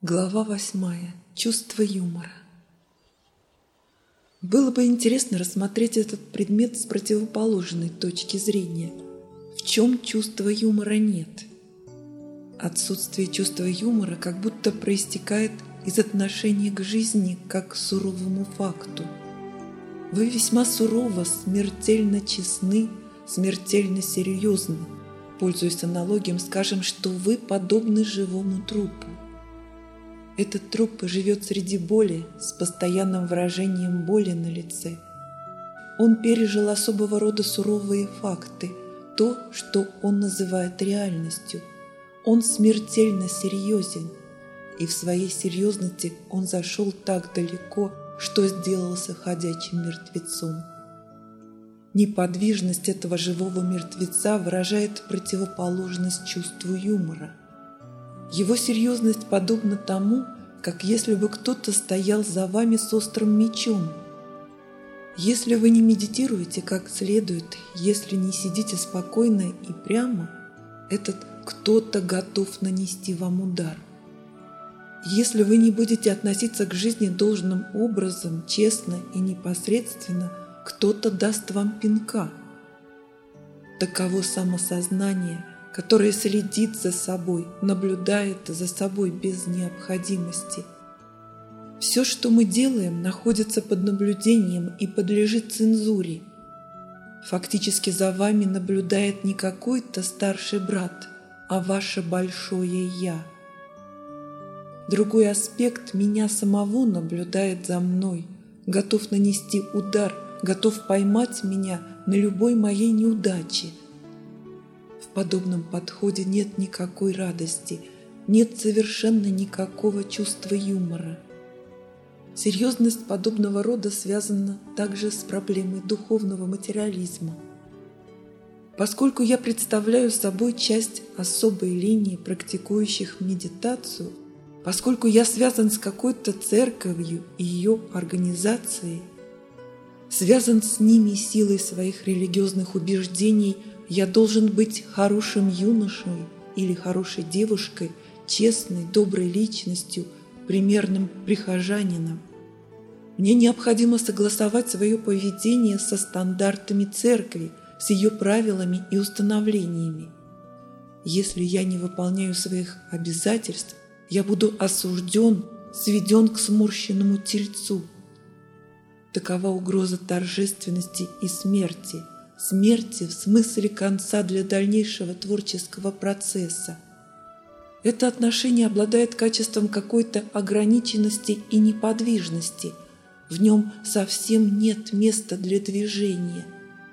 Глава 8. Чувство юмора. Было бы интересно рассмотреть этот предмет с противоположной точки зрения. В чем чувства юмора нет? Отсутствие чувства юмора как будто проистекает из отношения к жизни как к суровому факту. Вы весьма сурово, смертельно честны, смертельно серьезны. Пользуясь аналогией, скажем, что вы подобны живому трупу. Этот труп живет среди боли, с постоянным выражением боли на лице. Он пережил особого рода суровые факты, то, что он называет реальностью. Он смертельно серьезен, и в своей серьезности он зашел так далеко, что сделался ходячим мертвецом. Неподвижность этого живого мертвеца выражает противоположность чувству юмора. Его серьезность подобна тому, как если бы кто-то стоял за вами с острым мечом. Если вы не медитируете как следует, если не сидите спокойно и прямо, этот кто-то готов нанести вам удар. Если вы не будете относиться к жизни должным образом, честно и непосредственно, кто-то даст вам пинка. Таково самосознание, которое следит за собой, наблюдает за собой без необходимости. Все, что мы делаем, находится под наблюдением и подлежит цензуре. Фактически за вами наблюдает не какой-то старший брат, а ваше большое «я». Другой аспект меня самого наблюдает за мной, готов нанести удар, готов поймать меня на любой моей неудаче. В подобном подходе нет никакой радости, нет совершенно никакого чувства юмора. Серьезность подобного рода связана также с проблемой духовного материализма. Поскольку я представляю собой часть особой линии практикующих медитацию, поскольку я связан с какой-то церковью и ее организацией, связан с ними силой своих религиозных убеждений, я должен быть хорошим юношей или хорошей девушкой, честной, доброй личностью, примерным прихожанином. Мне необходимо согласовать свое поведение со стандартами церкви, с ее правилами и установлениями. Если я не выполняю своих обязательств, я буду осужден, сведен к сморщенному тельцу. Такова угроза торжественности и смерти. Смерти в смысле конца для дальнейшего творческого процесса. Это отношение обладает качеством какой-то ограниченности и неподвижности. В нем совсем нет места для движения.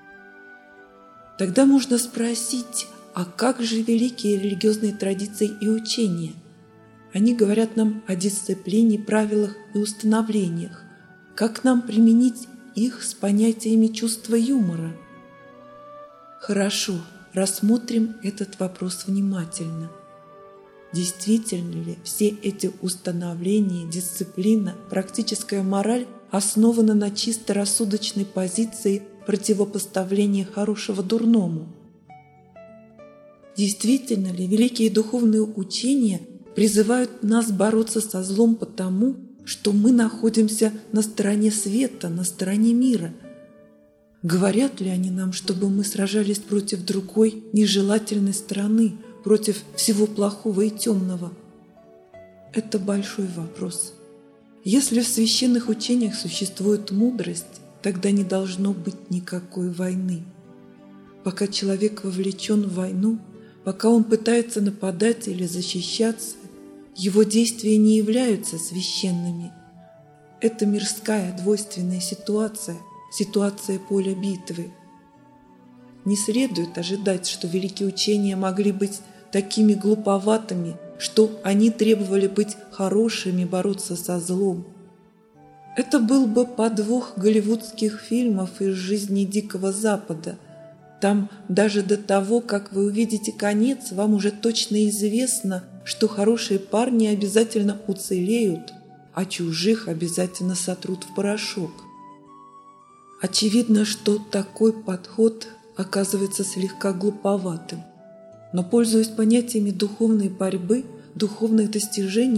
Тогда можно спросить, а как же великие религиозные традиции и учения? Они говорят нам о дисциплине, правилах и установлениях. Как нам применить их с понятиями чувства юмора? Хорошо, рассмотрим этот вопрос внимательно. Действительно ли все эти установления, дисциплина, практическая мораль основаны на чисто рассудочной позиции противопоставления хорошего дурному? Действительно ли великие духовные учения призывают нас бороться со злом потому, что мы находимся на стороне света, на стороне мира? Говорят ли они нам, чтобы мы сражались против другой нежелательной стороны, против всего плохого и темного? Это большой вопрос. Если в священных учениях существует мудрость, тогда не должно быть никакой войны. Пока человек вовлечен в войну, пока он пытается нападать или защищаться, его действия не являются священными. Это мирская двойственная ситуация, ситуация поля битвы. Не следует ожидать, что великие учения могли быть такими глуповатыми, что они требовали быть хорошими, бороться со злом. Это был бы подвох голливудских фильмов из жизни Дикого Запада. Там даже до того, как вы увидите конец, вам уже точно известно, что хорошие парни обязательно уцелеют, а чужих обязательно сотрут в порошок. Очевидно, что такой подход оказывается слегка глуповатым. Но, пользуясь понятиями духовной борьбы, духовных достижений,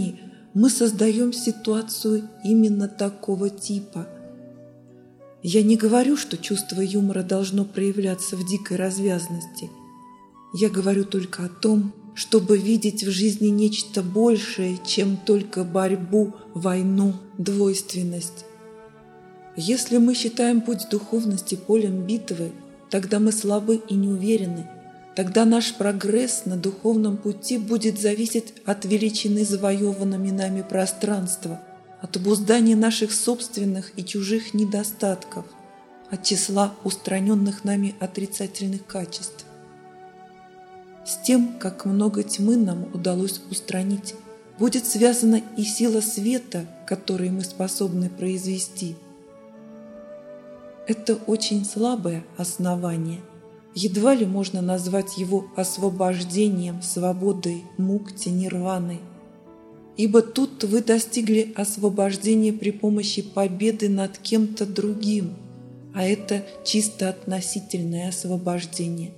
мы создаем ситуацию именно такого типа. Я не говорю, что чувство юмора должно проявляться в дикой развязности. Я говорю только о том, чтобы видеть в жизни нечто большее, чем только борьбу, войну, двойственность. Если мы считаем путь духовности полем битвы, тогда мы слабы и неуверены. Тогда наш прогресс на духовном пути будет зависеть от величины завоеванными нами пространства, от обуздания наших собственных и чужих недостатков, от числа устраненных нами отрицательных качеств. С тем, как много тьмы нам удалось устранить, будет связана и сила света, которую мы способны произвести. Это очень слабое основание. Едва ли можно назвать его освобождением, свободой, мукти, нирваной. Ибо тут вы достигли освобождения при помощи победы над кем-то другим, а это чисто относительное освобождение.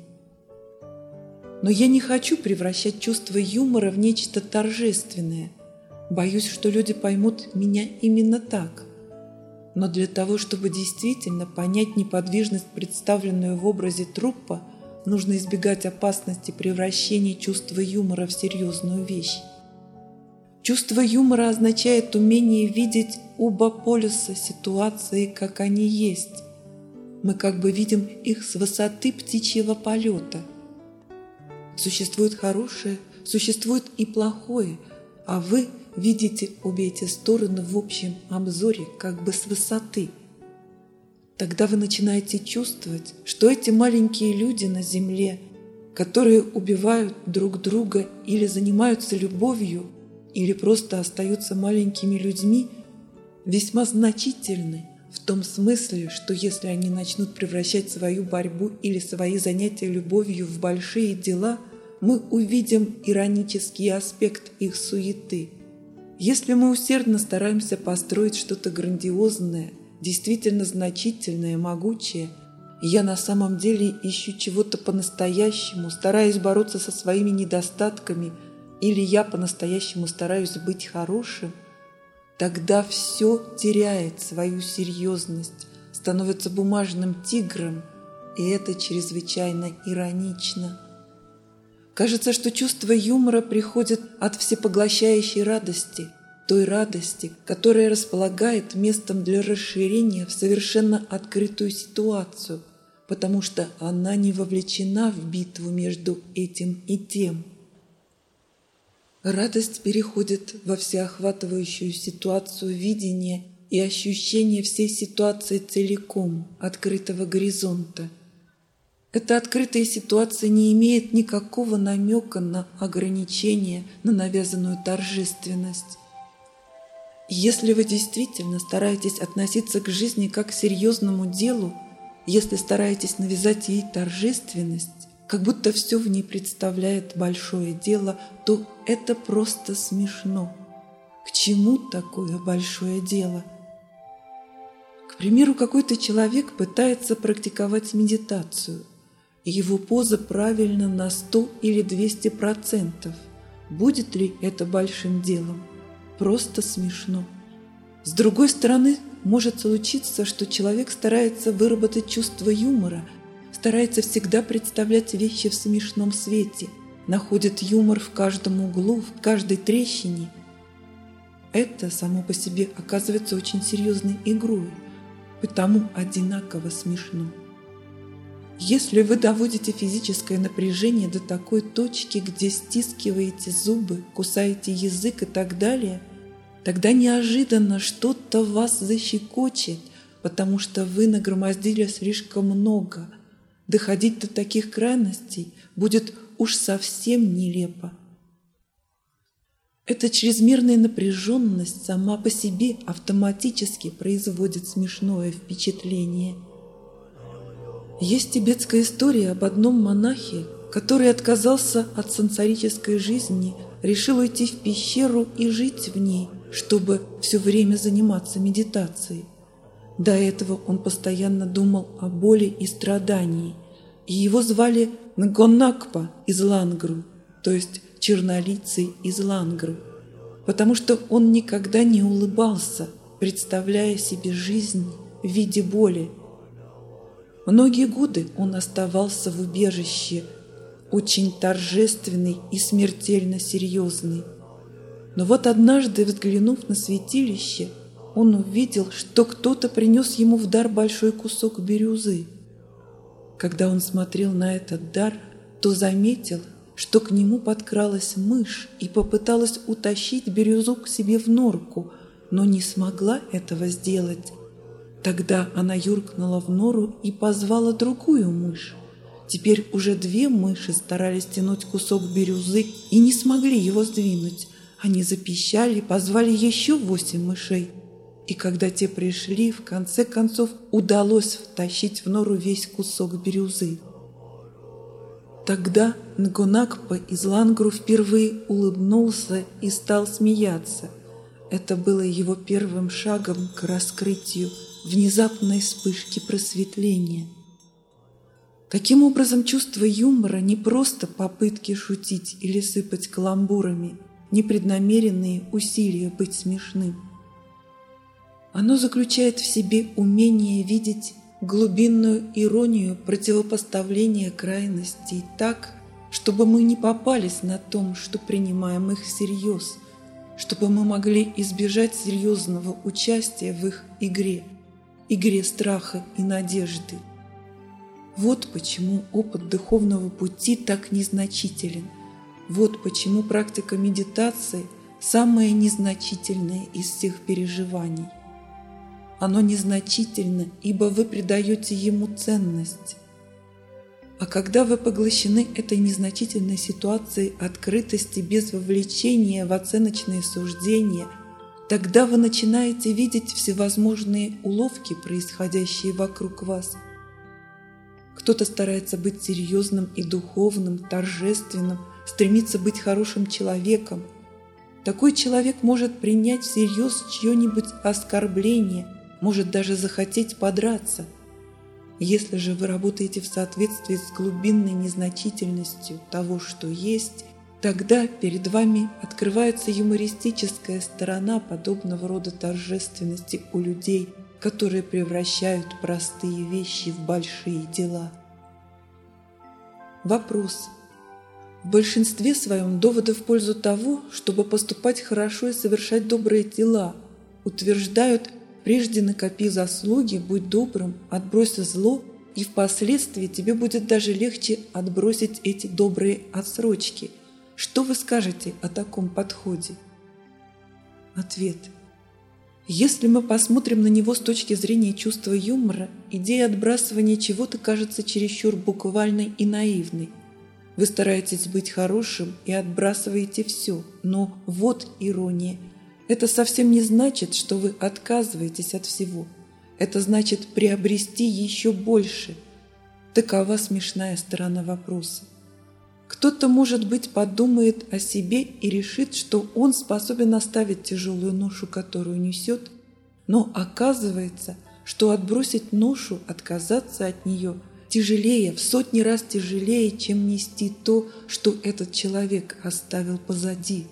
Но я не хочу превращать чувство юмора в нечто торжественное. Боюсь, что люди поймут меня именно так. Но для того, чтобы действительно понять неподвижность, представленную в образе труппа, нужно избегать опасности превращения чувства юмора в серьезную вещь. Чувство юмора означает умение видеть оба полюса ситуации, как они есть. Мы как бы видим их с высоты птичьего полета. Существует хорошее, существует и плохое, а вы видите обе эти стороны в общем обзоре, как бы с высоты. Тогда вы начинаете чувствовать, что эти маленькие люди на земле, которые убивают друг друга или занимаются любовью, или просто остаются маленькими людьми, весьма значительны в том смысле, что если они начнут превращать свою борьбу или свои занятия любовью в большие дела, мы увидим иронический аспект их суеты. Если мы усердно стараемся построить что-то грандиозное, действительно значительное, могучее, и я на самом деле ищу чего-то по-настоящему, стараюсь бороться со своими недостатками, или я по-настоящему стараюсь быть хорошим, тогда все теряет свою серьезность, становится бумажным тигром, и это чрезвычайно иронично. Кажется, что чувство юмора приходит от всепоглощающей радости, той радости, которая располагает местом для расширения в совершенно открытую ситуацию, потому что она не вовлечена в битву между этим и тем. Радость переходит во всеохватывающую ситуацию видения и ощущения всей ситуации целиком, открытого горизонта. Эта открытая ситуация не имеет никакого намека на ограничение, на навязанную торжественность. И если вы действительно стараетесь относиться к жизни как к серьезному делу, если стараетесь навязать ей торжественность, как будто все в ней представляет большое дело, то это просто смешно. К чему такое большое дело? К примеру, какой-то человек пытается практиковать медитацию, и его поза правильна на 100 или 200%. Будет ли это большим делом? Просто смешно. С другой стороны, может случиться, что человек старается выработать чувство юмора, старается всегда представлять вещи в смешном свете, находит юмор в каждом углу, в каждой трещине. Это само по себе оказывается очень серьезной игрой, потому одинаково смешно. Если вы доводите физическое напряжение до такой точки, где стискиваете зубы, кусаете язык и так далее, тогда неожиданно что-то вас защекочет, потому что вы нагромоздили слишком много. Доходить до таких крайностей будет уж совсем нелепо. Эта чрезмерная напряженность сама по себе автоматически производит смешное впечатление. Есть тибетская история об одном монахе, который отказался от сансарической жизни, решил уйти в пещеру и жить в ней, чтобы все время заниматься медитацией. До этого он постоянно думал о боли и страдании, и его звали Нгонакпа из Лангру, то есть чернолицый из Лангру. потому что он никогда не улыбался, представляя себе жизнь в виде боли. Многие годы он оставался в убежище, очень торжественный и смертельно серьезный. Но вот однажды, взглянув на святилище, он увидел, что кто-то принес ему в дар большой кусок бирюзы. Когда он смотрел на этот дар, то заметил, что к нему подкралась мышь и попыталась утащить бирюзу к себе в норку, но не смогла этого сделать. Тогда она юркнула в нору и позвала другую мышь. Теперь уже две мыши старались тянуть кусок бирюзы и не смогли его сдвинуть. Они запищали, позвали еще 8 мышей. И когда те пришли, в конце концов удалось втащить в нору весь кусок бирюзы. Тогда Нгонакпа из Лангру впервые улыбнулся и стал смеяться. Это было его первым шагом к раскрытию внезапной вспышки просветления. Таким образом, чувство юмора не просто попытки шутить или сыпать каламбурами, непреднамеренные усилия быть смешным. Оно заключает в себе умение видеть глубинную иронию противопоставления крайностей так, чтобы мы не попались на том, что принимаем их всерьез, чтобы мы могли избежать серьезного участия в их игре страха и надежды. Вот почему опыт духовного пути так незначителен. Вот почему практика медитации самая незначительная из всех переживаний. Оно незначительно, ибо вы придаете ему ценность. А когда вы поглощены этой незначительной ситуацией открытости без вовлечения в оценочные суждения, тогда вы начинаете видеть всевозможные уловки, происходящие вокруг вас. Кто-то старается быть серьезным и духовным, торжественным, стремится быть хорошим человеком. Такой человек может принять всерьез чье-нибудь оскорбление, может даже захотеть подраться. Если же вы работаете в соответствии с глубинной незначительностью того, что есть, тогда перед вами открывается юмористическая сторона подобного рода торжественности у людей, которые превращают простые вещи в большие дела. Вопрос. В большинстве своем доводы в пользу того, чтобы поступать хорошо и совершать добрые дела, утверждают: прежде накопи заслуги, будь добрым, отбрось зло, и впоследствии тебе будет даже легче отбросить эти добрые отсрочки. Что вы скажете о таком подходе? Ответ. Если мы посмотрим на него с точки зрения чувства юмора, идея отбрасывания чего-то кажется чересчур буквальной и наивной. Вы стараетесь быть хорошим и отбрасываете все, но вот ирония. Это совсем не значит, что вы отказываетесь от всего. Это значит приобрести еще больше. Такова смешная сторона вопроса. Кто-то, может быть, подумает о себе и решит, что он способен оставить тяжелую ношу, которую несет, но оказывается, что отбросить ношу, отказаться от нее тяжелее, в сотни раз тяжелее, чем нести то, что этот человек оставил позади.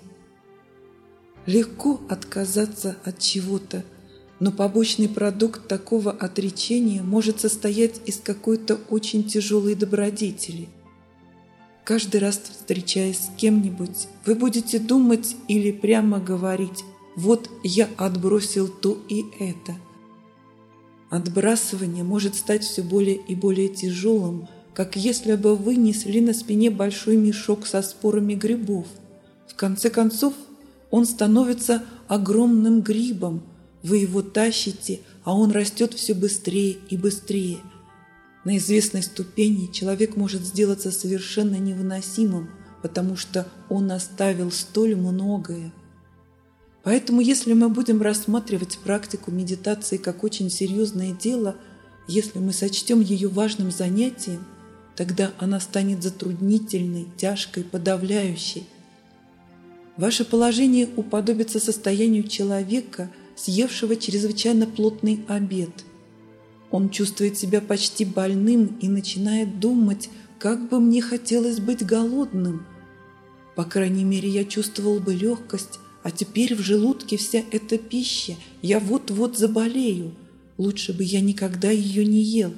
Легко отказаться от чего-то, но побочный продукт такого отречения может состоять из какой-то очень тяжелой добродетели. Каждый раз, встречаясь с кем-нибудь, вы будете думать или прямо говорить: «Вот я отбросил то и это». Отбрасывание может стать все более и более тяжелым, как если бы вы несли на спине большой мешок со спорами грибов. В конце концов, он становится огромным грибом. Вы его тащите, а он растет все быстрее и быстрее. На известной ступени человек может сделаться совершенно невыносимым, потому что он оставил столь многое. Поэтому, если мы будем рассматривать практику медитации как очень серьезное дело, если мы сочтем ее важным занятием, тогда она станет затруднительной, тяжкой, подавляющей. Ваше положение уподобится состоянию человека, съевшего чрезвычайно плотный обед. Он чувствует себя почти больным и начинает думать: как бы мне хотелось быть голодным. По крайней мере, я чувствовал бы легкость, а теперь в желудке вся эта пища, я вот-вот заболею, лучше бы я никогда ее не ел.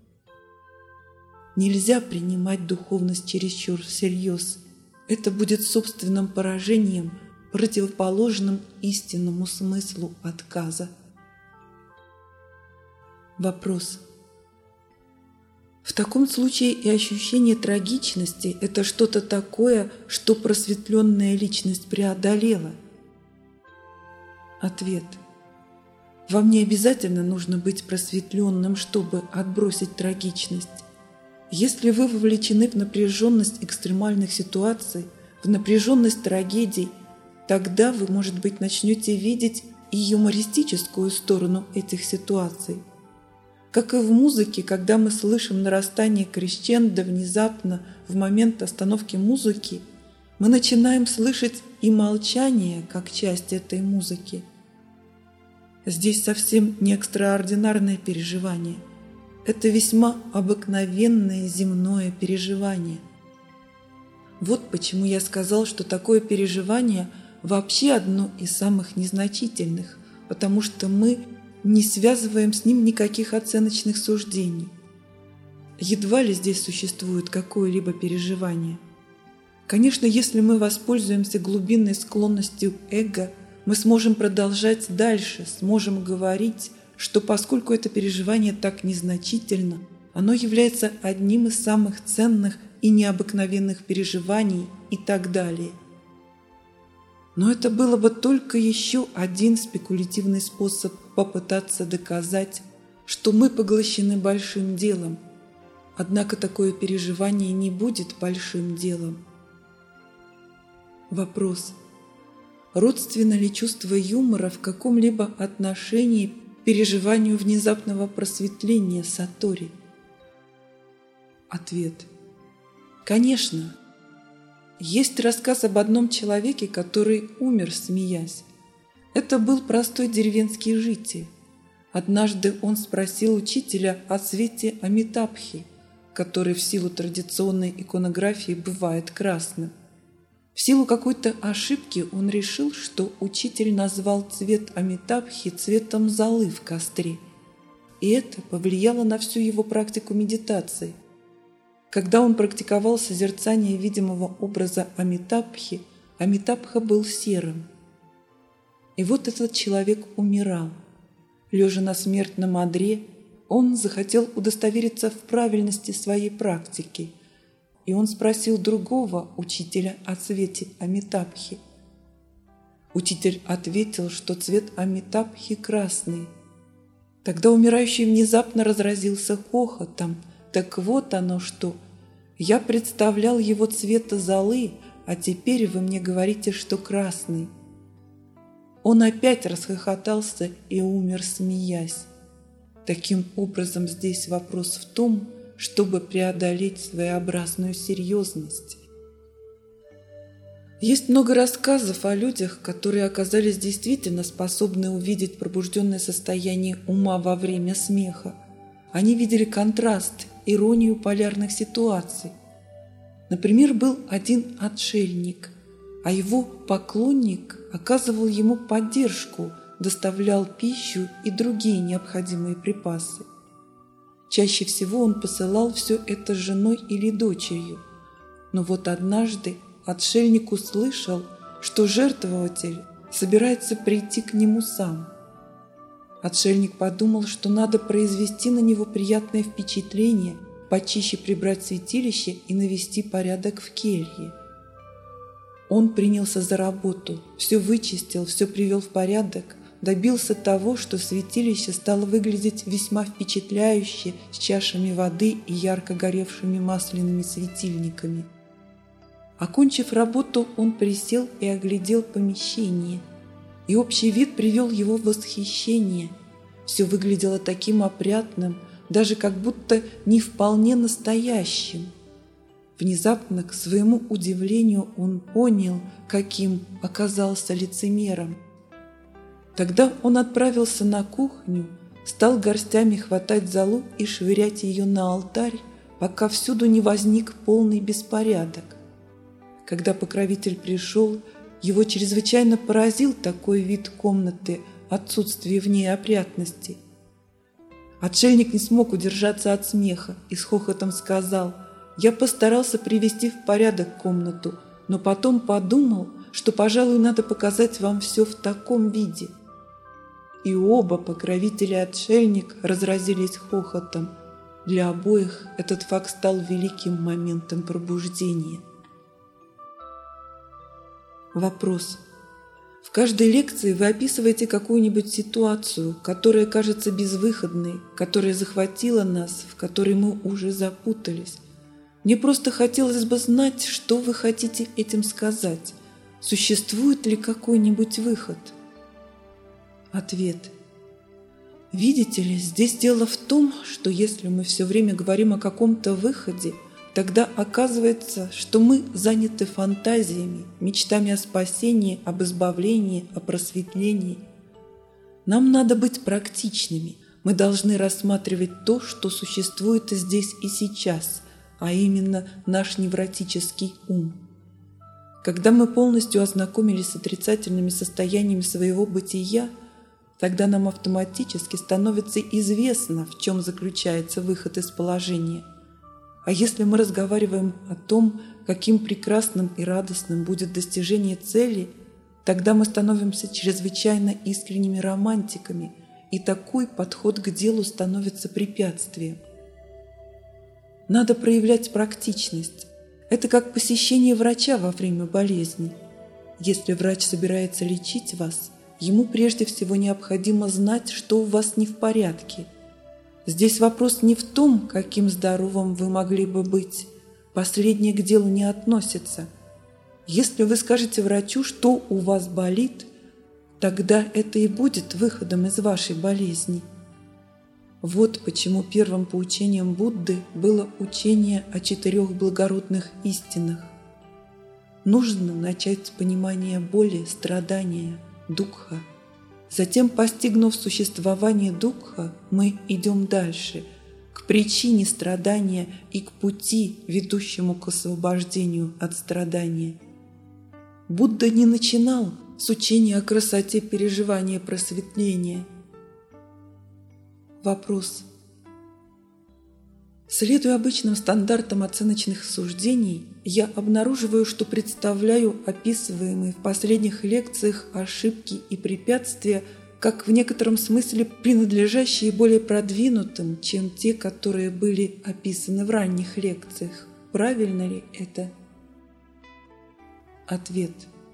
Нельзя принимать духовность чересчур всерьез. Это будет собственным поражением, противоположным истинному смыслу отказа. Вопрос. В таком случае и ощущение трагичности – это что-то такое, что просветленная личность преодолела? Ответ. Вам не обязательно нужно быть просветленным, чтобы отбросить трагичность. Если вы вовлечены в напряженность экстремальных ситуаций, в напряженность трагедий, тогда вы, может быть, начнете видеть и юмористическую сторону этих ситуаций. Как и в музыке, когда мы слышим нарастание крещендо внезапно в момент остановки музыки, мы начинаем слышать и молчание как часть этой музыки. Здесь совсем не экстраординарное переживание. Это весьма обыкновенное земное переживание. Вот почему я сказал, что такое переживание вообще одно из самых незначительных, потому что мы не связываем с ним никаких оценочных суждений. Едва ли здесь существует какое-либо переживание. Конечно, если мы воспользуемся глубинной склонностью эго, мы сможем продолжать дальше, сможем говорить, что поскольку это переживание так незначительно, оно является одним из самых ценных и необыкновенных переживаний и так далее. Но это было бы только еще один спекулятивный способ попытаться доказать, что мы поглощены большим делом. Однако такое переживание не будет большим делом. Вопрос. Родственно ли чувство юмора в каком-либо отношении к переживанию внезапного просветления сатори? Ответ. Конечно. Есть рассказ об одном человеке, который умер, смеясь. Это был простой деревенский житель. Однажды он спросил учителя о цвете Амитабхи, который в силу традиционной иконографии бывает красным. В силу какой-то ошибки он решил, что учитель назвал цвет Амитабхи цветом золы в костре, и это повлияло на всю его практику медитации. Когда он практиковал созерцание видимого образа Амитабхи, Амитабха был серым. И вот этот человек умирал. Лежа на смертном одре, он захотел удостовериться в правильности своей практики, и он спросил другого учителя о цвете Амитабхи. Учитель ответил, что цвет Амитабхи красный. Тогда умирающий внезапно разразился хохотом. Так вот оно что. Я представлял его цвета золы, а теперь вы мне говорите, что красный. Он опять расхохотался и умер, смеясь. Таким образом, здесь вопрос в том, чтобы преодолеть своеобразную серьезность. Есть много рассказов о людях, которые оказались действительно способны увидеть пробужденное состояние ума во время смеха. Они видели контраст, иронию полярных ситуаций. Например, был один отшельник, а его поклонник оказывал ему поддержку, доставлял пищу и другие необходимые припасы. Чаще всего он посылал все это женой или дочерью. Но вот однажды отшельник услышал, что жертвователь собирается прийти к нему сам. Отшельник подумал, что надо произвести на него приятное впечатление, почище прибрать святилище и навести порядок в келье. Он принялся за работу, все вычистил, все привел в порядок, добился того, что святилище стало выглядеть весьма впечатляюще с чашами воды и ярко горевшими масляными светильниками. Окончив работу, он присел и оглядел помещение, и общий вид привел его в восхищение. Все выглядело таким опрятным, даже как будто не вполне настоящим. Внезапно, к своему удивлению, он понял, каким оказался лицемером. Тогда он отправился на кухню, стал горстями хватать золу и швырять ее на алтарь, пока всюду не возник полный беспорядок. Когда покровитель пришел, Его чрезвычайно поразил такой вид комнаты, отсутствие в ней опрятности. Отшельник не смог удержаться от смеха и с хохотом сказал: «Я постарался привести в порядок комнату, но потом подумал, что, пожалуй, надо показать вам все в таком виде». И оба покровители отшельник разразились хохотом. Для обоих этот факт стал великим моментом пробуждения. Вопрос. В каждой лекции вы описываете какую-нибудь ситуацию, которая кажется безвыходной, которая захватила нас, в которой мы уже запутались. Мне просто хотелось бы знать, что вы хотите этим сказать. Существует ли какой-нибудь выход? Ответ. Видите ли, здесь дело в том, что если мы все время говорим о каком-то выходе, тогда оказывается, что мы заняты фантазиями, мечтами о спасении, об избавлении, о просветлении. Нам надо быть практичными. Мы должны рассматривать то, что существует здесь и сейчас, а именно наш невротический ум. Когда мы полностью ознакомились с отрицательными состояниями своего бытия, тогда нам автоматически становится известно, в чем заключается выход из положения. А если мы разговариваем о том, каким прекрасным и радостным будет достижение цели, тогда мы становимся чрезвычайно искренними романтиками, и такой подход к делу становится препятствием. Надо проявлять практичность. Это как посещение врача во время болезни. Если врач собирается лечить вас, ему прежде всего необходимо знать, что у вас не в порядке. Здесь вопрос не в том, каким здоровым вы могли бы быть. Последнее к делу не относится. Если вы скажете врачу, что у вас болит, тогда это и будет выходом из вашей болезни. Вот почему первым поучением Будды было учение о 4 благородных истинах. Нужно начать с понимания боли, страдания, дукха. Затем, постигнув существование дукха, мы идем дальше, к причине страдания и к пути, ведущему к освобождению от страдания. Будда не начинал с учения о красоте переживания просветления. Вопрос. Следуя обычным стандартам оценочных суждений, я обнаруживаю, что представляю описываемые в последних лекциях ошибки и препятствия как в некотором смысле принадлежащие более продвинутым, чем те, которые были описаны в ранних лекциях. Правильно ли это? Ответ.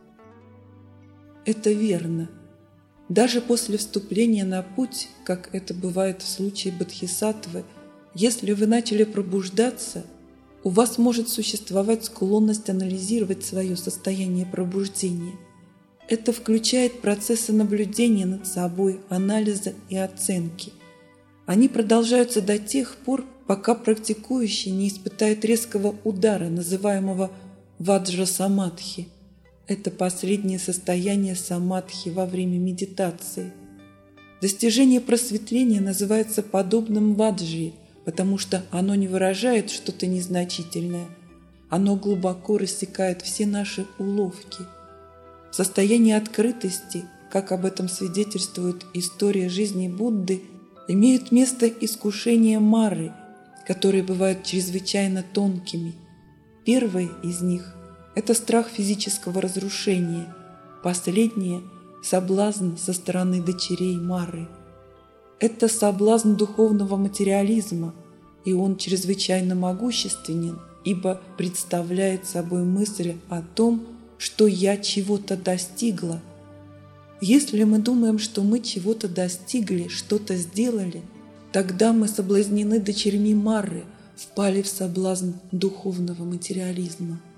Это верно. Даже после вступления на путь, как это бывает в случае бодхисаттвы, если вы начали пробуждаться, у вас может существовать склонность анализировать свое состояние пробуждения. Это включает процессы наблюдения над собой, анализа и оценки. Они продолжаются до тех пор, пока практикующий не испытает резкого удара, называемого ваджра-самадхи. Это последнее состояние самадхи во время медитации. Достижение просветления называется подобным ваджре, потому что оно не выражает что-то незначительное. Оно глубоко рассекает все наши уловки. В состоянии открытости, как об этом свидетельствует история жизни Будды, имеют место искушения Мары, которые бывают чрезвычайно тонкими. Первое из них – это страх физического разрушения, последнее – соблазн со стороны дочерей Мары. Это соблазн духовного материализма, и он чрезвычайно могущественен, ибо представляет собой мысль о том, что я чего-то достигла. Если мы думаем, что мы чего-то достигли, что-то сделали, тогда мы соблазнены дочерьми Мары, впали в соблазн духовного материализма.